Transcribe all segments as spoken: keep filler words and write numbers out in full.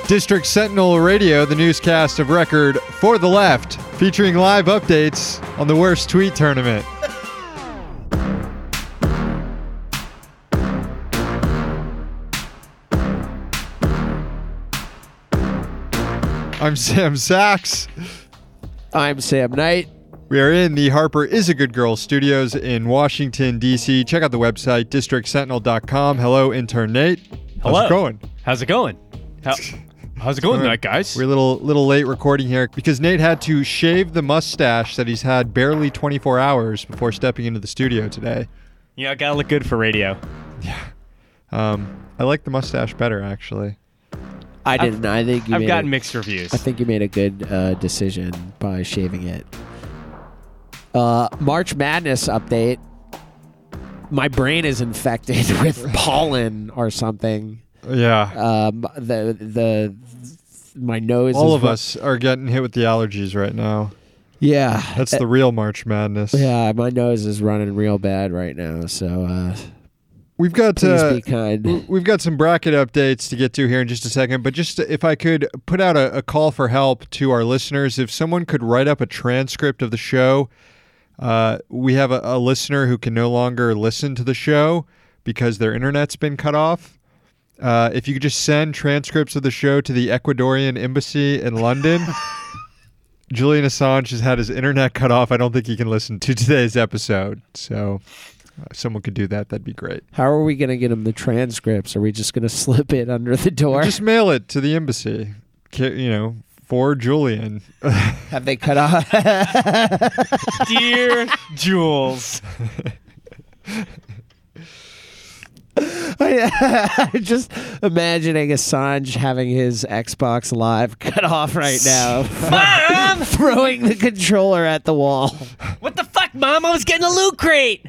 District Sentinel Radio, the newscast of record for the left, featuring live updates on the worst tweet tournament. I'm Sam Sachs. I'm Sam Knight. We are in the Harper Is a Good Girl studios in Washington, D C. Check out the website, district sentinel dot com. Hello, intern Nate. Hello. How's it going? How's it going? How, how's it going tonight, guys? We're a little little late recording here because Nate had to shave the mustache that he's had barely twenty-four hours before stepping into the studio today. Yeah, I gotta look good for radio. Yeah. Um, I like the mustache better, actually. I didn't. I think you I've made gotten a, mixed reviews. I think you made a good uh, decision by shaving it. Uh, March Madness update. My brain is infected with pollen or something. Yeah. Um, the the my nose. All is of ru- us are getting hit with the allergies right now. Yeah, That's the real March Madness. yeah. My nose is running real bad right now. So uh, We've got please uh, be kind. we've got some bracket updates to get to here in just a second, but just if I could put out a, a call for help to our listeners, if someone could write up a transcript of the show. Uh, we have a, a listener who can no longer listen to the show because their internet's been cut off. Uh, if you could just send transcripts of the show to the Ecuadorian embassy in London. Julian Assange has had his internet cut off. I don't think he can listen to today's episode. So uh, if someone could do that, that'd be great. How are we going to get him the transcripts? Are we just going to slip it under the door? Just mail it to the embassy. Ca- You know, for Julian. Have they cut off? Dear Jules. I'm just imagining Assange having his Xbox Live cut off right now. Mom! Throwing the controller at the wall. What the fuck, Mom? I was getting a loot crate.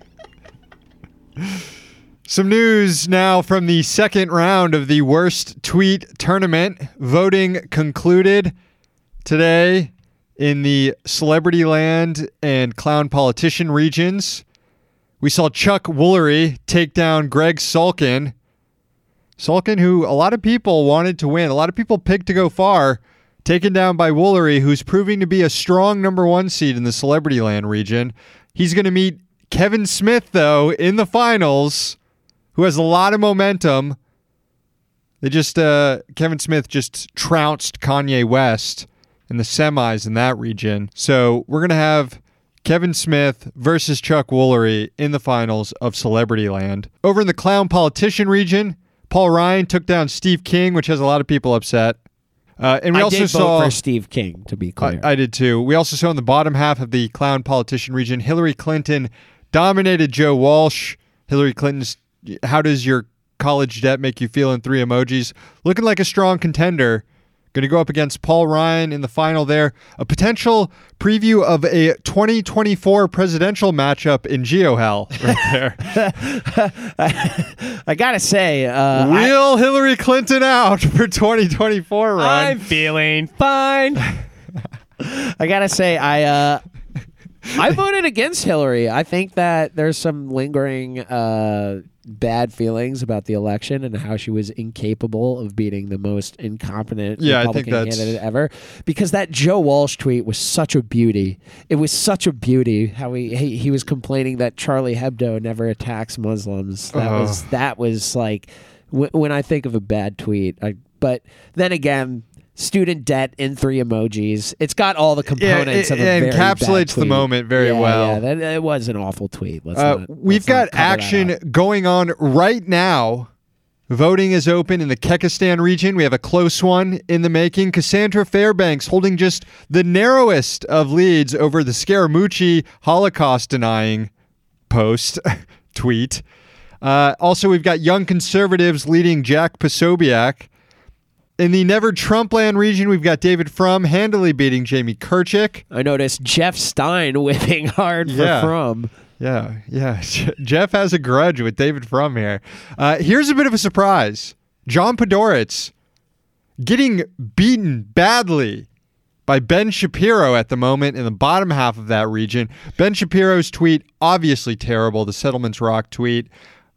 Some news now from the second round of the worst tweet tournament. Voting concluded today in the celebrity land and clown politician regions. We saw Chuck Woolery take down Greg Sulkin. Sulkin, who a lot of people wanted to win. A lot of people picked to go far. Taken down by Woolery, who's proving to be a strong number one seed in the celebrity land region. He's going to meet Kevin Smith, though, in the finals, who has a lot of momentum. They just, uh, Kevin Smith just trounced Kanye West in the semis in that region. So we're going to have Kevin Smith versus Chuck Woolery in the finals of Celebrity Land. Over in the clown politician region, Paul Ryan took down Steve King, which has a lot of people upset. Uh, and we I also did saw vote for Steve King, to be clear. I, I did too. We also saw in the bottom half of the clown politician region, Hillary Clinton dominated Joe Walsh. Hillary Clinton's "How does your college debt make you feel?" in three emojis. Looking like a strong contender. Going to go up against Paul Ryan in the final there. A potential preview of a twenty twenty-four presidential matchup in GeoHell right there. I, I gotta say, uh, Wheel Hillary Clinton out for twenty twenty-four, Ryan. I'm feeling fine. I gotta say, I uh, I voted against Hillary. I think that there's some lingering uh, bad feelings about the election and how she was incapable of beating the most incompetent Yeah, I think Republican that's- candidate ever. Because that Joe Walsh tweet was such a beauty. It was such a beauty how he he, he was complaining that Charlie Hebdo never attacks Muslims. That Oh. was that was like w- when I think of a bad tweet. I, but then again. Student debt in three emojis. It's got all the components it, of a it very bad encapsulates the tweet. moment very Yeah, well. Yeah, that, it was an awful tweet. Let's Uh, not, we've let's not got cover that action up. going on right now. Voting is open in the Kekistan region. We have a close one in the making. Cassandra Fairbanks holding just the narrowest of leads over the Scaramucci Holocaust-denying post, tweet. Uh, also, we've got Young Conservatives leading Jack Posobiec. In the Never Trumpland region, we've got David Frum handily beating Jamie Kirchick. I noticed Jeff Stein whipping hard for Yeah. Frum. Yeah, yeah. Jeff has a grudge with David Frum here. Uh, here's a bit of a surprise. John Podhoretz getting beaten badly by Ben Shapiro at the moment in the bottom half of that region. Ben Shapiro's tweet, obviously terrible, the Settlements Rock tweet.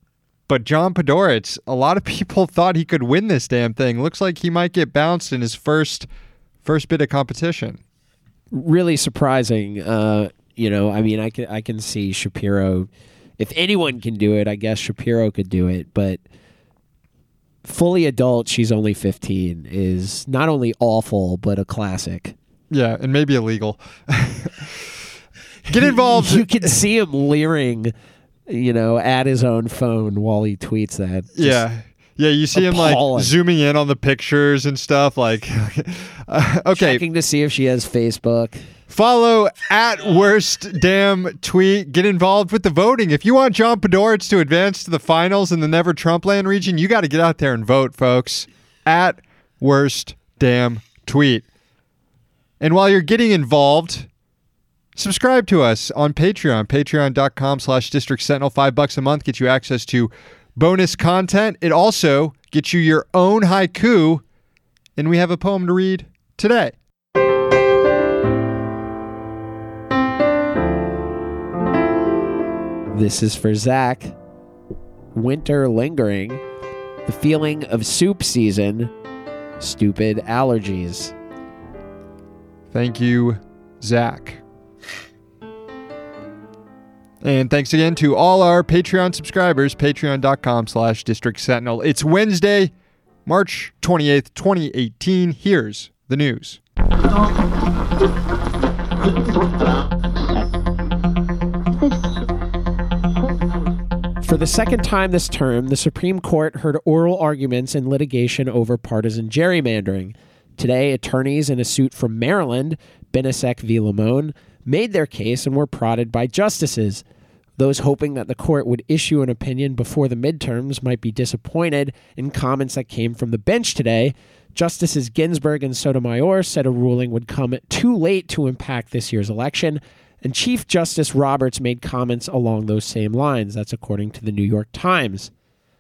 But John Podhoretz, a lot of people thought he could win this damn thing. Looks like he might get bounced in his first first bit of competition. Really surprising. Uh, you know, I mean, I can I can see Shapiro. If anyone can do it, I guess Shapiro could do it. But fully adult, she's only fifteen, is not only awful but a classic. Yeah, and maybe illegal. Get involved. You can see him leering, you know, at his own phone while he tweets that. Just yeah. Yeah, you see appalling. him like zooming in on the pictures and stuff. Like, uh, okay. Checking to see if she has Facebook. Follow at worst damn tweet. Get involved with the voting. If you want John Podhoretz to advance to the finals in the Never Trumpland region, you got to get out there and vote, folks. At worst damn tweet. And while you're getting involved, subscribe to us on Patreon. Patreon.com slash District Sentinel. Five bucks a month gets you access to bonus content. It also gets you your own haiku. And we have a poem to read today. This is for Zach. Winter lingering. The feeling of soup season. Stupid allergies. Thank you, Zach. And thanks again to all our Patreon subscribers, patreon.com slash District Sentinel. It's Wednesday, March twenty-eighth, twenty eighteen. Here's the news. For the second time this term, the Supreme Court heard oral arguments in litigation over partisan gerrymandering. Today, attorneys in a suit from Maryland, Benisek v. Lamone, made their case and were prodded by justices. Those hoping that the court would issue an opinion before the midterms might be disappointed in comments that came from the bench today. Justices Ginsburg and Sotomayor said a ruling would come too late to impact this year's election, and Chief Justice Roberts made comments along those same lines. That's according to the New York Times.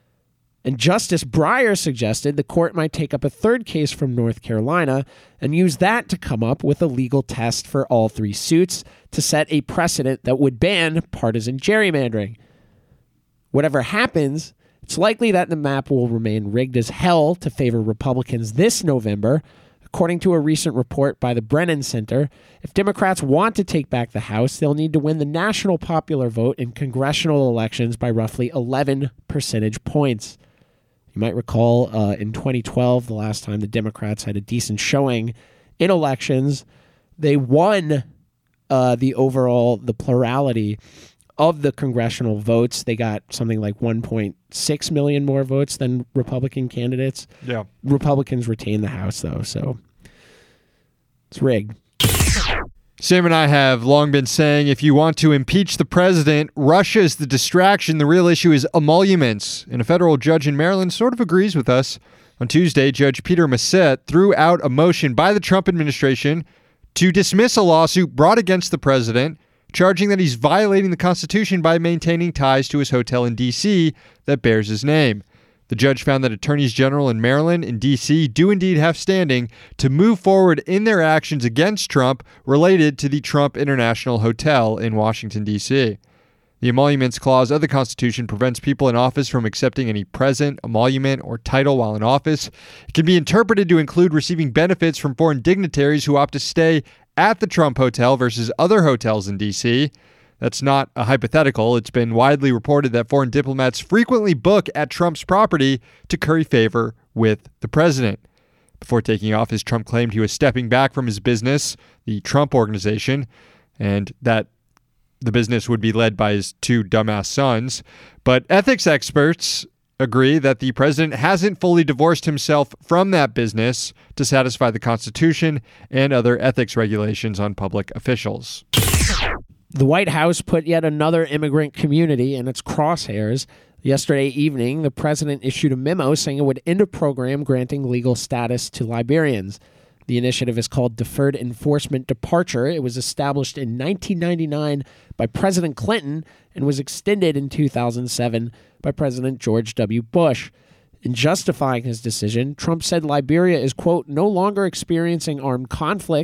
And Justice Breyer suggested the court might take up a third case from North Carolina and use that to come up with a legal test for all three suits to set a precedent that would ban partisan gerrymandering. Whatever happens, it's likely that the map will remain rigged as hell to favor Republicans this November. According to a recent report by the Brennan Center, if Democrats want to take back the House, they'll need to win the national popular vote in congressional elections by roughly eleven percentage points. You might recall uh, in twenty twelve, the last time the Democrats had a decent showing in elections, they won uh, the overall, the plurality of the congressional votes. They got something like one point six million more votes than Republican candidates. Yeah. Republicans retain the House, though, so it's rigged. Sam and I have long been saying if you want to impeach the president, Russia is the distraction. The real issue is emoluments. And a federal judge in Maryland sort of agrees with us. On Tuesday, Judge Peter Massett threw out a motion by the Trump administration to dismiss a lawsuit brought against the president, charging that he's violating the Constitution by maintaining ties to his hotel in D C that bears his name. The judge found that attorneys general in Maryland and D C do indeed have standing to move forward in their actions against Trump related to the Trump International Hotel in Washington, D C. The emoluments clause of the Constitution prevents people in office from accepting any present, emolument, or title while in office. It can be interpreted to include receiving benefits from foreign dignitaries who opt to stay at the Trump Hotel versus other hotels in D C. That's not a hypothetical. It's been widely reported that foreign diplomats frequently book at Trump's property to curry favor with the president. Before taking office, Trump claimed he was stepping back from his business, the Trump Organization, and that the business would be led by his two dumbass sons. But ethics experts agree that the president hasn't fully divorced himself from that business to satisfy the Constitution and other ethics regulations on public officials. The White House put yet another immigrant community in its crosshairs. Yesterday evening, the president issued a memo saying it would end a program granting legal status to Liberians. The initiative is called Deferred Enforcement Departure. It was established in nineteen ninety-nine by President Clinton and was extended in two thousand seven by President George W. Bush. In justifying his decision, Trump said Liberia is, quote, no longer experiencing armed conflict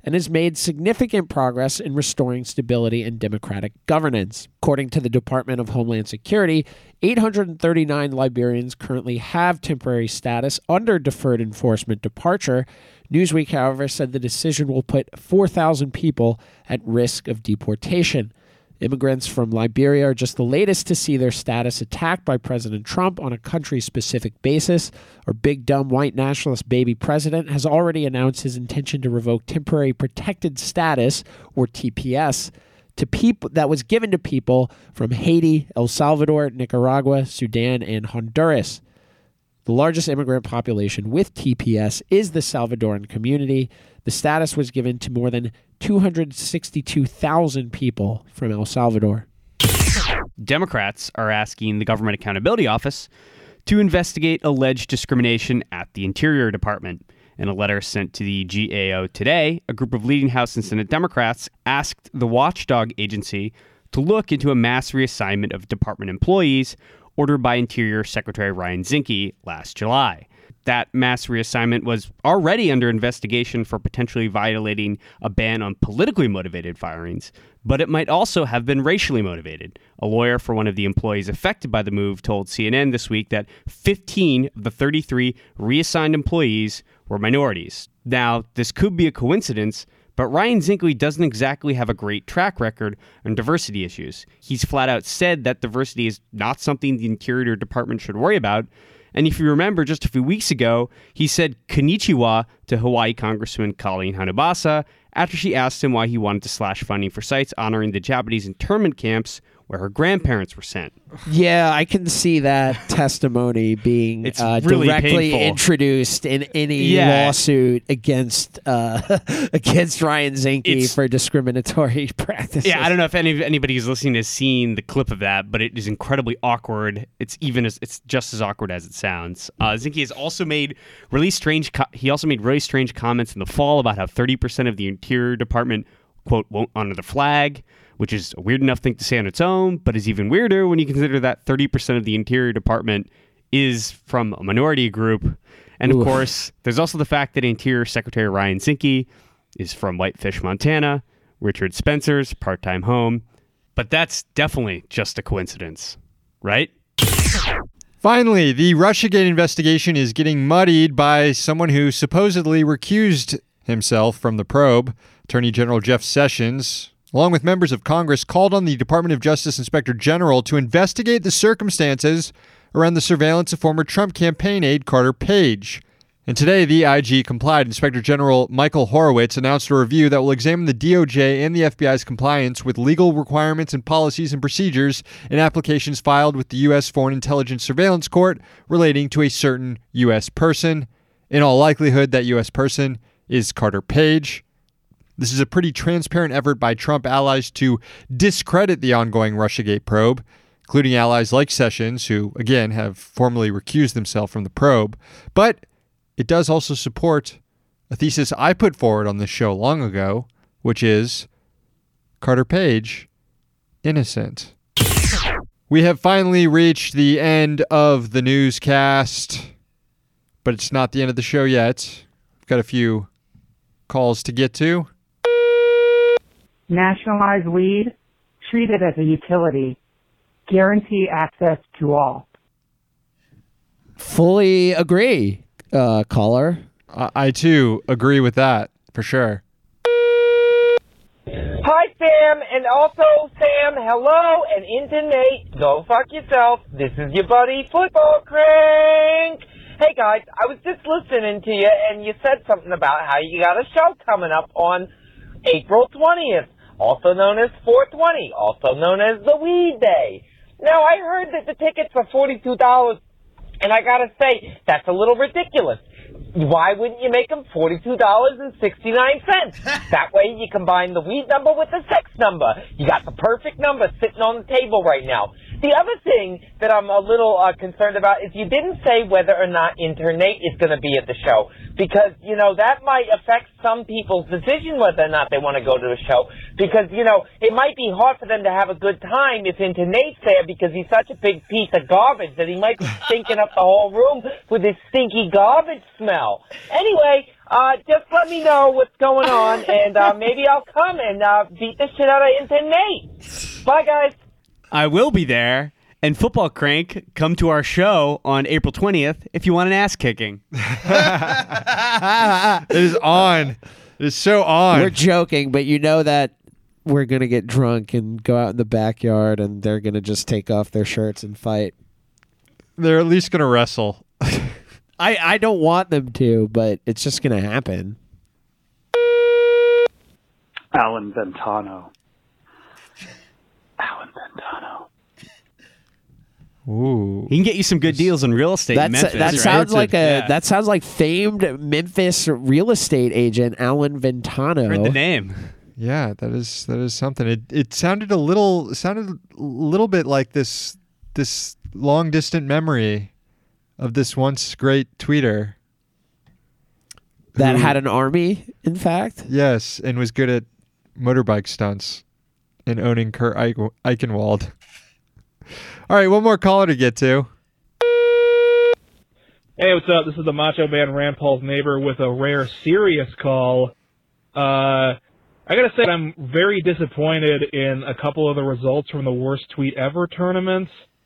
and has made significant progress in restoring stability and democratic governance. According to the Department of Homeland Security, eight hundred thirty-nine Liberians currently have temporary status under deferred enforcement departure. Newsweek, however, said the decision will put four thousand people at risk of deportation. Immigrants from Liberia are just the latest to see their status attacked by President Trump on a country-specific basis. Our big, dumb, white nationalist baby president has already announced his intention to revoke temporary protected status, or T P S, to people that was given to people from Haiti, El Salvador, Nicaragua, Sudan, and Honduras. The largest immigrant population with T P S is the Salvadoran community. The status was given to more than two hundred sixty-two thousand people from El Salvador. Democrats are asking the Government Accountability Office to investigate alleged discrimination at the Interior Department. In a letter sent to the G A O today, a group of leading House and Senate Democrats asked the watchdog agency to look into a mass reassignment of department employees ordered by Interior Secretary Ryan Zinke last July. That mass reassignment was already under investigation for potentially violating a ban on politically motivated firings, but it might also have been racially motivated. A lawyer for one of the employees affected by the move told C N N this week that fifteen of the thirty-three reassigned employees were minorities. Now, this could be a coincidence, but Ryan Zinke doesn't exactly have a great track record on diversity issues. He's flat out said that diversity is not something the Interior Department should worry about. And if you remember, just a few weeks ago, he said konnichiwa to Hawaii Congressman Colleen Hanabasa after she asked him why he wanted to slash funding for sites honoring the Japanese internment camps where her grandparents were sent. Yeah, I can see that testimony being It's uh, really directly painful. introduced in any Yeah. lawsuit against uh, against Ryan Zinke It's- for discriminatory practices. Yeah, I don't know if any anybody who's listening has seen the clip of that, but it is incredibly awkward. It's even as it's just as awkward as it sounds. Uh, Zinke has also made really strange. Co- he also made really strange comments in the fall about how thirty percent of the Interior Department, quote, won't honor the flag, which is a weird enough thing to say on its own, but is even weirder when you consider that thirty percent of the Interior Department is from a minority group. And of Oof. course, there's also the fact that Interior Secretary Ryan Zinke is from Whitefish, Montana, Richard Spencer's part-time home. But that's definitely just a coincidence, right? Finally, the Russiagate investigation is getting muddied by someone who supposedly recused himself from the probe. Attorney General Jeff Sessions, along with members of Congress, called on the Department of Justice Inspector General to investigate the circumstances around the surveillance of former Trump campaign aide Carter Page. And today, the I G complied. Inspector General Michael Horowitz announced a review that will examine the D O J and the F B I's compliance with legal requirements and policies and procedures in applications filed with the U S Foreign Intelligence Surveillance Court relating to a certain U S person. In all likelihood, that U S person is Carter Page. This is a pretty transparent effort by Trump allies to discredit the ongoing Russiagate probe, including allies like Sessions, who, again, have formally recused themselves from the probe. But it does also support a thesis I put forward on this show long ago, which is Carter Page, innocent. We have finally reached the end of the newscast, but it's not the end of the show yet. We've got a few calls to get to. Nationalize weed, treat it as a utility, guarantee access to all. Fully agree, uh, caller. I, I too agree with that, for sure. Hi, Sam, and also, Sam, hello, and into Nate. Go fuck yourself. This is your buddy, Football Crank. Hey, guys, I was just listening to you, and you said something about how you got a show coming up on April twentieth, also known as four twenty, also known as the Weed Day. Now, I heard that the tickets are forty-two dollars, and I gotta say, that's a little ridiculous. Why wouldn't you make them forty-two dollars and sixty-nine cents? That way you combine the weed number with the sex number. You got the perfect number sitting on the table right now. The other thing that I'm a little uh, concerned about is you didn't say whether or not Internate is going to be at the show. Because, you know, that might affect some people's decision whether or not they want to go to the show. Because, you know, it might be hard for them to have a good time if Internate's there because he's such a big piece of garbage that he might be stinking up the whole room with his stinky garbage smell. hell. Anyway, uh, just let me know what's going on, and uh, maybe I'll come and uh, beat the shit out of Inton Nate. Bye, guys. I will be there. And Football Crank, come to our show on April twentieth if you want an ass kicking. It is on. It is so on. We're joking, but you know that we're going to get drunk and go out in the backyard and they're going to just take off their shirts and fight. They're at least going to wrestle. I, I don't want them to, but it's just going to happen. Alan Ventano. Alan Ventano. Ooh. He can get you some good deals on real estate in That's Memphis. that right? sounds like a Yeah. that sounds like famed Memphis real estate agent Alan Ventano. Heard the name. Yeah, that is that is something. It it sounded a little it sounded a little bit like this this long distant memory of this once great tweeter. That who- had an army, in fact. Yes, and was good at motorbike stunts and owning Kurt Eich- Eichenwald. All right, one more caller to get to. Hey, what's up? This is the Macho Man Rand Paul's neighbor with a rare serious call. Uh, I gotta say, I'm very disappointed in a couple of the results from the worst tweet ever tournaments.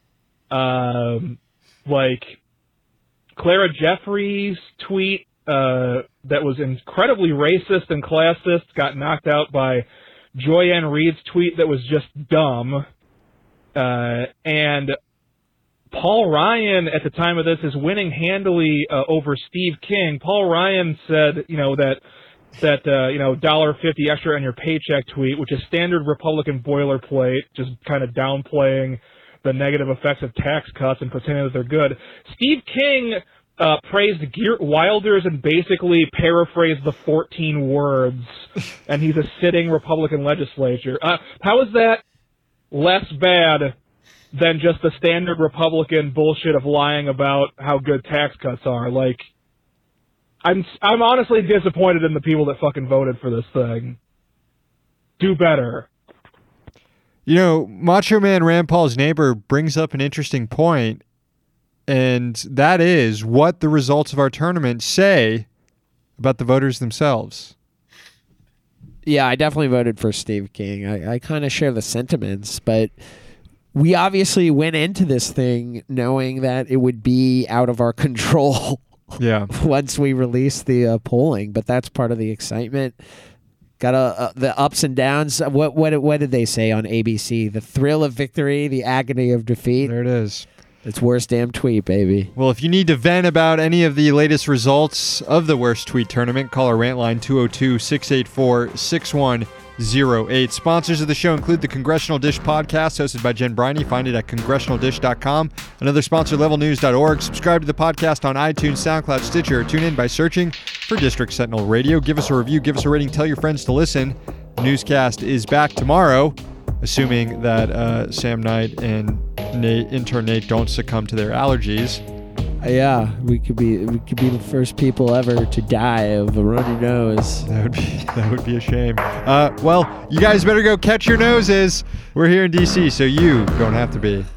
Um, like Clara Jeffrey's tweet uh, that was incredibly racist and classist got knocked out by Joyanne Reed's tweet that was just dumb. Uh, and Paul Ryan, at the time of this, is winning handily uh, over Steve King. Paul Ryan said, you know, that that uh, you know, one dollar fifty extra on your paycheck tweet, which is standard Republican boilerplate, just kind of downplaying the negative effects of tax cuts and pretending that they're good. Steve King uh, praised Geert Wilders and basically paraphrased the fourteen words, and he's a sitting Republican legislature. Uh, how is that less bad than just the standard Republican bullshit of lying about how good tax cuts are? Like, I'm I'm honestly disappointed in the people that fucking voted for this thing. Do better. You know, Macho Man Rand Paul's neighbor brings up an interesting point, and that is what the results of our tournament say about the voters themselves. Yeah, I definitely voted for Steve King. I, I kind of share the sentiments, but we obviously went into this thing knowing that it would be out of our control Yeah. once we released the uh, polling. But that's part of the excitement. Got a, uh, the ups and downs. What what what did they say on A B C? The thrill of victory, the agony of defeat. There it is. It's worst damn tweet, baby. Well, if you need to vent about any of the latest results of the Worst Tweet Tournament, call our rant line two oh two, six eight four, six one oh eight. Sponsors of the show include the Congressional Dish podcast, hosted by Jen Briney. Find it at congressional dish dot com. Another sponsor, level news dot org. Subscribe to the podcast on iTunes, SoundCloud, Stitcher, or tune in by searching for District Sentinel Radio. Give us a review, give us a rating, tell your friends to listen. The newscast is back tomorrow, assuming that uh, Sam Knight and Nate, intern Nate don't succumb to their allergies. Uh, yeah, we could be we could be the first people ever to die of a runny nose. That would be that would be a shame. Uh, well, you guys better go catch your noses. We're here in D C, so you don't have to be.